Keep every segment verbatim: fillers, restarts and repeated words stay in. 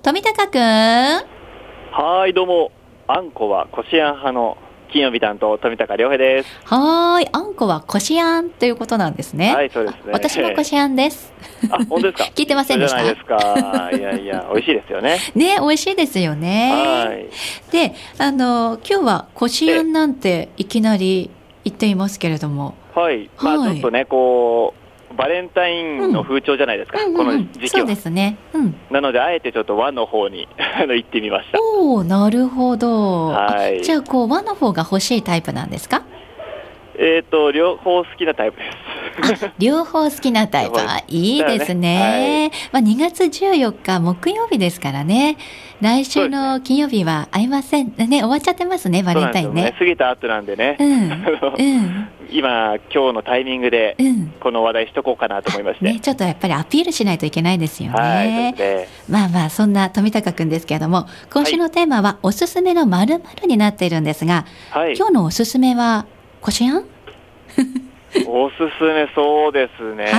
富高くん。 はい、どうも。あんこはこしあん派の金曜日担当富高良平です。 はーい、あんこはこしあんということなんですね。 はい、そうですね。 私もこしあんです。 あ、本当ですか。 聞いてませんでした。 じゃないですか。いやいや、美味しいですよね。 ね、美味しいですよね。 はい。 で、あの今日はこしあんなんていきなり言っていますけれども。 はい。まあ、はい、ちょっとね、こう。バレンタインの風潮じゃないですか、うん、この時期は。 そうですね、うん、 なのであえてちょっと和の方に行ってみました。 おお、なるほど、 はい、 じゃあこう和の方が欲しいタイプなんですか？ えーと両方好きなタイプです。 あ、両方好きなタイプ、あ、いいですね、ね、はい、まあ、にがつじゅうよっか木曜日ですからね。来週の金曜日は会いませんね。終わっちゃってますね、バレンタイン ね, ね。過ぎた後なんでね、うんうん、今今日のタイミングでこの話題しとこうかなと思いまして、 ね、ちょっとやっぱりアピールしないといけないですよね。 はい、そうですね。 まあまあそんな富高くんですけれども、今週のテーマはおすすめの〇〇になっているんですが、はい、今日のおすすめはこしあんおすすめ、そうですね、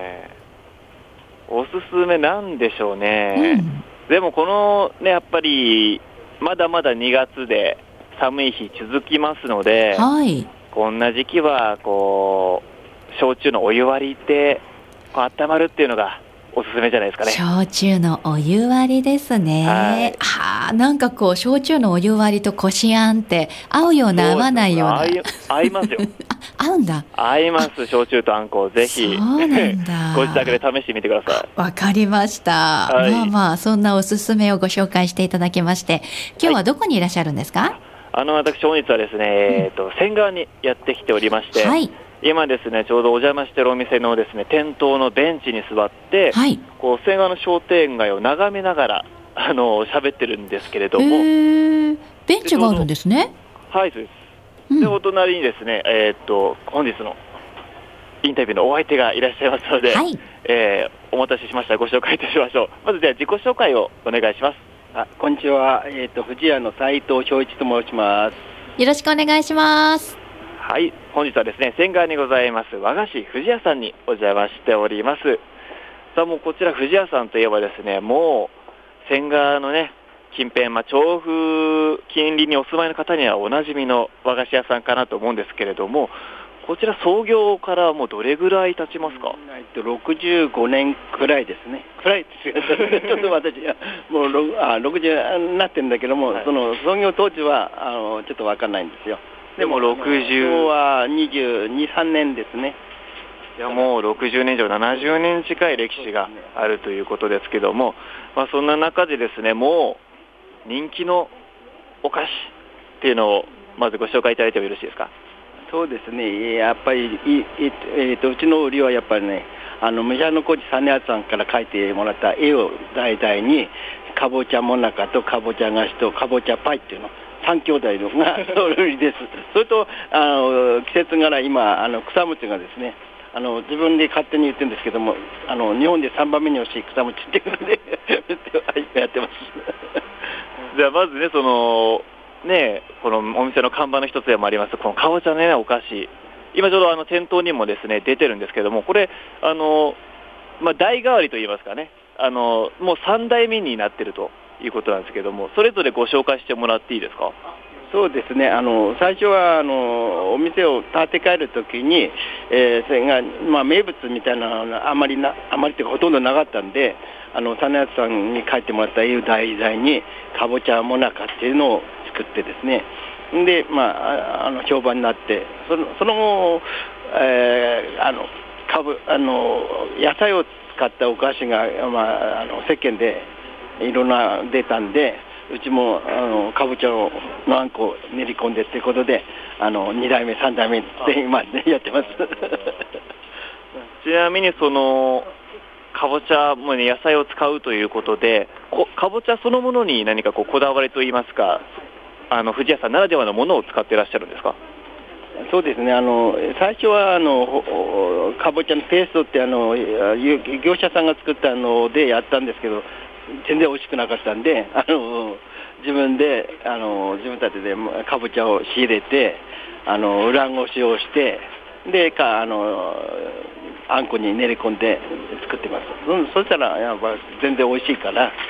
はい、おすすめなんでしょうね、うん、でもこのね、やっぱりまだまだにがつで寒い日続きますので、はい、こんな時期はこう焼酎のお湯割りってこう温まるっていうのがおすすめじゃないですかね。 焼酎のお湯割りですね。はい、はあ、なんかこう焼酎のお湯割りとこしあんって合うような合わないような。 合いますよ。 合うんだ。 合います。焼酎とあんこ、ぜひそうなんだご自宅で試してみてください。 わかりました、はい、まあまあそんなおすすめをご紹介していただきまして、今日はどこにいらっしゃるんですか？はい、 あの私本日はですね、えーと、仙川にやってきておりまして、はい、今ですねちょうどお邪魔しているお店のですね店頭のベンチに座って、はい、こう仙川の商店街を眺めながらあの喋ってるんですけれども、 ベンチがあるんですね。 はい、そうです。うん、でお隣にですね、えーと本日のインタビューのお相手がいらっしゃいますので、はい、えー、お待たせしました。ご紹介いたしましょう。まずでは自己紹介をお願いします。 あ、こんにちは、えーと富士屋の斉藤翔一と申します。 よろしくお願いします。 はい、本日はですね仙川にございます和菓子富士屋さんにお邪魔しております。さあ、もうこちら富士屋さんといえばですね、もう仙川のね近辺、まあ、調布近隣にお住まいの方にはおなじみの和菓子屋さんかなと思うんですけれども、こちら創業からもうどれぐらい経ちますか？ ろくじゅうごねんくらいですね。くらいですよ。ちょっと私はもうあろくじゅうになってるんだけども、はい、その創業当時はあのちょっと分かんないんですよ。 でもろくじゅう、 今日はにじゅうに、さんねんですね。 いや、もうろくじゅうねん以上、ななじゅうねん近い歴史があるということですけども、まあ、そんな中でですね、もう人気のお菓子っていうのをまずご紹介いただいてもよろしいですか？ そうですね、やっぱりい、えー、とうちの売りはやっぱりね、あの武者小路実篤さんから描いてもらった絵を題材に、かぼちゃもなかとかぼちゃ菓子とかぼちゃパイっていうのさん兄弟のが売りです。それとあの季節柄今あの草餅がですね、あの自分で勝手に言ってるんですけども、あの日本でさんばんめに欲しい草餅っていうことでやってます。 じゃあまずね、そのね、このお店の看板の一つでもありますこのかぼちゃの、ね、お菓子、今ちょうどあの店頭にもですね出てるんですけども、これあの、まあ、代替わりといいますかね、あのもうさん代目になってるということなんですけども、それぞれご紹介してもらっていいですか？ そうですね、あの最初はあのお店を建て替えるときに、えー、それが、まあ、名物みたいなのはあまりなあまりというかほとんどなかったんで、あの実篤さんに書いてもらった絵を題材にかぼちゃもなかっていうのを作ってですね、で、まあ、あの評判になって、その、その後、えー、あのかぶあの野菜を使ったお菓子が、まあ、あの世間でいろんな出たんで、うちもあのかぼちゃのあんこを練り込んでっていうことで、あのに代目さん代目って今、ね、やってます。 ちなみにそのかぼちゃも、ね、野菜を使うということで、かぼちゃそのものに何かこうこだわりといいますか、あの富士屋さんならではのものを使っていらっしゃるんですか？ そうですね、あの最初はあのかぼちゃのペーストってあの業者さんが作ったのでやったんですけど、全然美味しくなかったんで、あの自分であの自分たちでかぼちゃを仕入れて、あの裏ごしをして、でかあのあんこに練り込んで作ってます。そ, そしたらやっぱ全然美味しいから、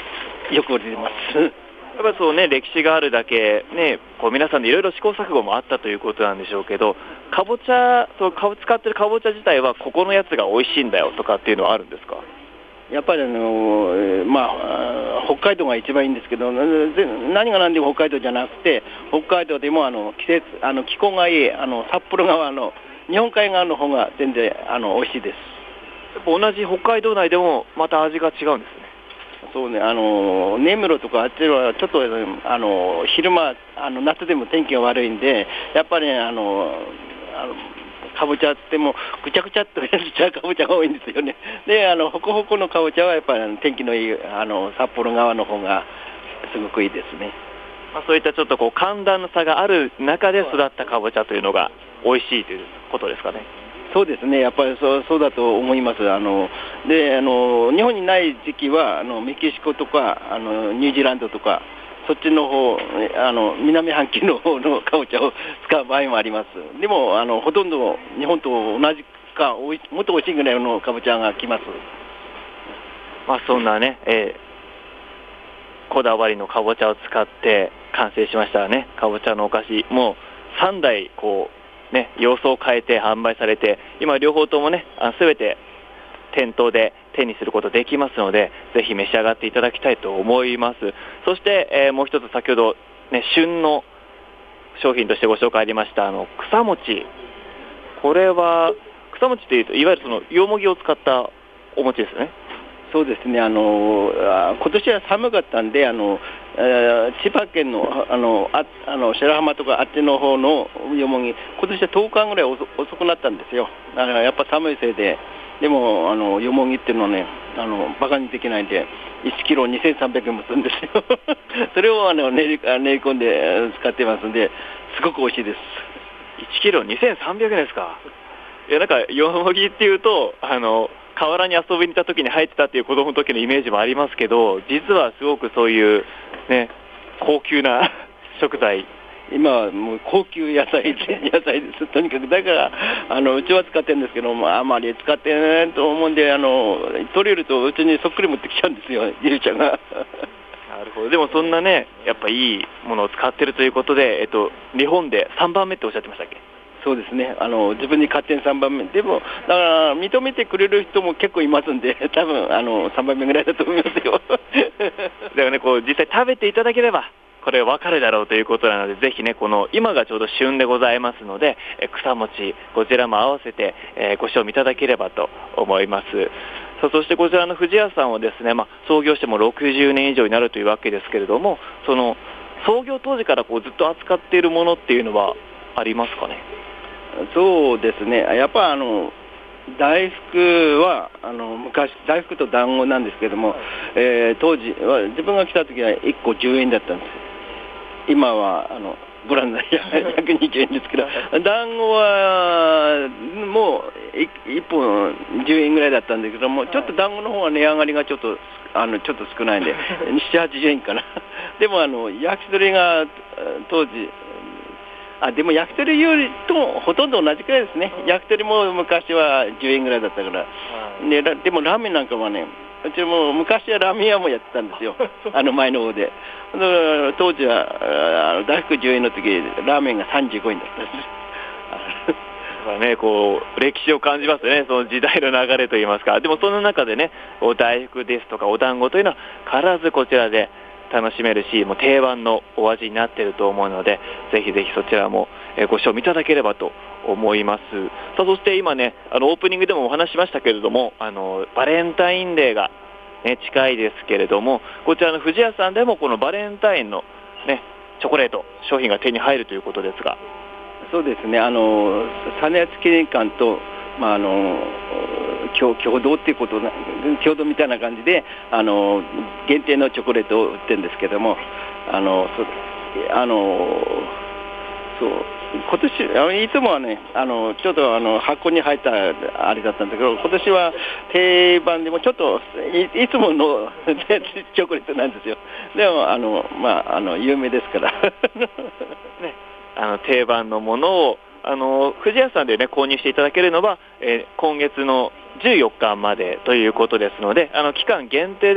よく売れます。 やっぱりそうね、歴史があるだけ、ね、こう皆さんでいろいろ試行錯誤もあったということなんでしょうけど、かぼちゃ、そうか使ってるかぼちゃ自体はここのやつが美味しいんだよとかっていうのはあるんですか？ やっぱりあの、まあ、北海道が一番いいんですけど、何が何でも北海道じゃなくて、北海道でもあの季節あの気候がいいあの札幌側の日本海側の方が全然あの美味しいです。 やっぱ同じ北海道内でもまた味が違うんですね。 そうね、あの根室とかあっちはちょっとあの昼間あの夏でも天気が悪いんで、やっぱり、ね、あのあのかぼちゃってもぐちゃぐちゃっとしたかぼちゃが多いんですよね。で、あのホコホコのかぼちゃはやっぱり天気のいいあの札幌側の方がすごくいいですね。 まあ、そういったちょっとこう寒暖の差がある中で育ったかぼちゃというのが美味しいということですかね。 そうですね、やっぱりそう、そうだと思います。あのであの日本にない時期はあのメキシコとかあのニュージーランドとかそっちの方あの南半球の方のかぼちゃを使う場合もあります。でもあのほとんど日本と同じかおいもっと美味しいぐらいのかぼちゃが来ます。 まあ、そんなね、えー、こだわりのかぼちゃを使って完成しましたね、かぼちゃのお菓子、もうさんだいこうね、様相を変えて販売されて、今両方ともね、すべて店頭で手にすることできますので、ぜひ召し上がっていただきたいと思います。そして、えー、もう一つ先ほど、ね、旬の商品としてご紹介ありましたあの草餅。これは草餅というといわゆるそのよもぎを使ったお餅ですね。 そうですね、あの今年は寒かったんで、あの、えー、千葉県のあのああの白浜とかあっちの方のよもぎ、今年はとおかぐらい遅くなったんですよ。あのやっぱ寒いせいで、でもあのよもぎっていうのはね、あのバカにできないんで、いちキロにせんさんびゃくえんもするんですよ。それをあの練り練り込んで使ってますんで、すごく美味しいです。 いちキロにせんさんびゃくえんですか。いや、なんかよもぎっていうとあの河原に遊びに行った時に入ってたっていう子供の時のイメージもありますけど、実はすごくそういうね、高級な食材。 今はもう高級野菜野菜です。とにかくだからあのうちは使ってるんですけども、あまり使ってないと思うんで、あの取れるとうちにそっくり持ってきちゃうんですよ、ゆりちゃんが。 なるほど。でもそんなね、やっぱいいものを使ってるということで、えっと日本でさんばんめっておっしゃってましたっけ？ そうですね、あの自分に勝手にさんばんめでも、だから認めてくれる人も結構いますんで、多分あのさんばんめぐらいだと思いますよ。だからね、こう実際食べていただければこれ分かるだろうということなので、ぜひね、この今がちょうど旬でございますので、え草餅こちらも合わせて、えー、ご賞味いただければと思います。さあ、そしてこちらの富士屋さんはですね、まあ、創業してもろくじゅうねん以上になるというわけですけれども、その創業当時からこうずっと扱っているものっていうのはありますかね？ そうですね、やっぱあの大福はあの昔大福と団子なんですけども、えー、当時は自分が来た時はいっこじゅうえんだったんです。今はあのご覧のようにひゃくにじゅうえんですけど、団子はもういっぽんじゅうえんぐらいだったんだけども、ちょっと団子の方は値上がりがちょっとあのちょっと少ないんでななじゅうはちじゅうえんかな。でもあの焼き鳥が当時あでも焼き鳥よりとほとんど同じくらいですね。焼き鳥も昔はじゅうえんぐらいだったから、で, でもラーメンなんかはね、うちも昔はラーメン屋もやってたんですよ。あの前の方で。だから当時はあの大福じゅうえんの時ラーメンがさんじゅうごえんだったんです。 だからね、こう歴史を感じますね、その時代の流れといいますか。でもその中でね、お大福ですとかお団子というのは必ずこちらで楽しめるし、もう定番のお味になっていると思うので、ぜひぜひそちらもご賞味いただければと思います。さあ、そして今ね、あのオープニングでもお話しましたけれども、あのバレンタインデーが、ね、近いですけれども、こちらの富士屋さんでもこのバレンタインの、ね、チョコレート商品が手に入るということですが。 そうですね、あの実篤記念館と、まあ、あの共, 共同っていうことな共同みたいな感じであの限定のチョコレートを売ってるんですけども、あのそあのそう今年あのいつもはね、あのちょっとあの箱に入ったあれだったんだけど、今年は定番でもちょっと い, いつものチョコレートなんですよ。でもあの、まあ、あの有名ですからね、 あの定番のものをあの富士屋さんで、ね、購入していただけるのは、えー、今月のじゅうよっかまでということですので、あの期間限定での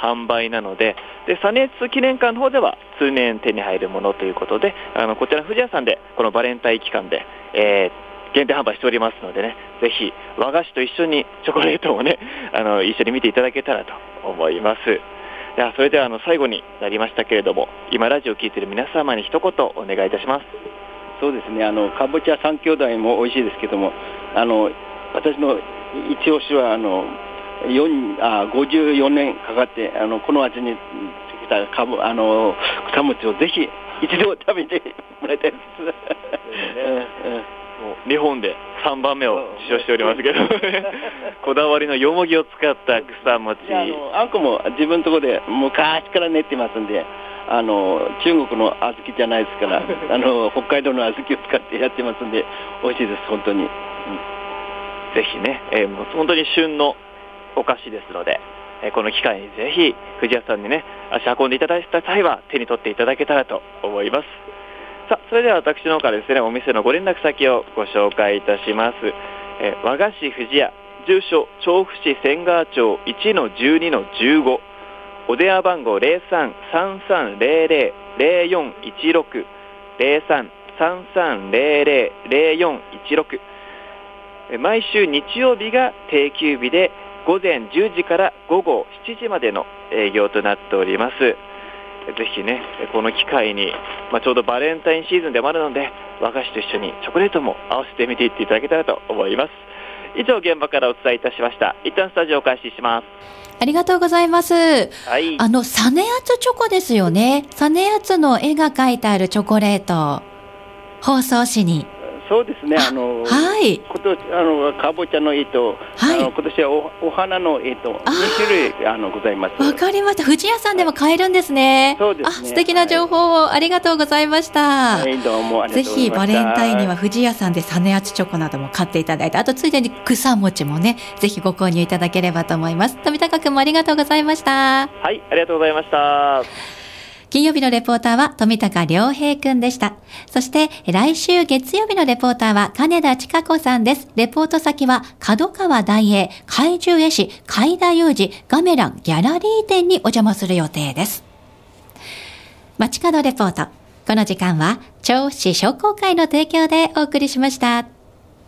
販売なので、でサネツ記念館の方では通年手に入るものということで、あのこちら富士屋さんでこのバレンタイン期間で、えー、限定販売しておりますのでね、ぜひ和菓子と一緒にチョコレートをね、あの一緒に見ていただけたらと思います。ではそれではあの最後になりましたけれども、今ラジオを聞いている皆様に一言お願いいたします。 そうですね、あのかぼちゃ三兄弟も美味しいですけども、あの私の一押しはあのあごじゅうよねんかかってあのこの味にきたかぼあの草餅をぜひ一度食べてもらいたいです。ねうんうん、もう日本でさんばんめを受賞しておりますけどこだわりのよもぎを使った草餅、 あのあんこも自分のところで昔から練ってますんで、あの中国の小豆じゃないですからあの北海道の小豆を使ってやってますんで美味しいです本当に、うん、 ぜひね、えー、もう本当に旬のお菓子ですので、えー、この機会にぜひ富士屋さんにね足運んでいただいた際は手に取っていただけたらと思います。さあそれでは私の方からですね、お店のご連絡先をご紹介いたします。えー、和菓子富士屋、住所調布市千川町 いちのじゅうにのじゅうご、お電話番号 ゼロさん さんさんゼロゼロ ゼロよんいちろく ゼロさん さんさんゼロゼロ ゼロよんいちろく、毎週日曜日が定休日でごぜんじゅうじからごごしちじまでの営業となっております。ぜひねこの機会に、まあ、ちょうどバレンタインシーズンでもあるので和菓子と一緒にチョコレートも合わせてみていっていただけたらと思います。以上現場からお伝えいたしました。一旦スタジオを開始します。 ありがとうございます。 はい、 あのサネアツチョコですよね。サネアツの絵が描いてあるチョコレート、包装紙に。 そうですね、あの、 はい、 今年あのかぼちゃの絵と、はい、あの今年は お, お花の絵とに種類あのございます。 わかりました。富士屋さんでも買えるんですね。 そうですね。 あ、素敵な情報をありがとうございました。 はい、どうもありがとうございました。 ぜひバレンタインには富士屋さんでサネアツチョコなども買っていただいて、あとついでに草餅もね、ぜひご購入いただければと思います。富高くんもありがとうございました。 はい、ありがとうございました。 金曜日のレポーターは富高良平くんでした。そして来週月曜日のレポーターは金田千佳子さんです。レポート先は角川大英、怪獣絵師、海田裕二、ガメランギャラリー店にお邪魔する予定です。街角レポート。この時間は調布市商工会の提供でお送りしました。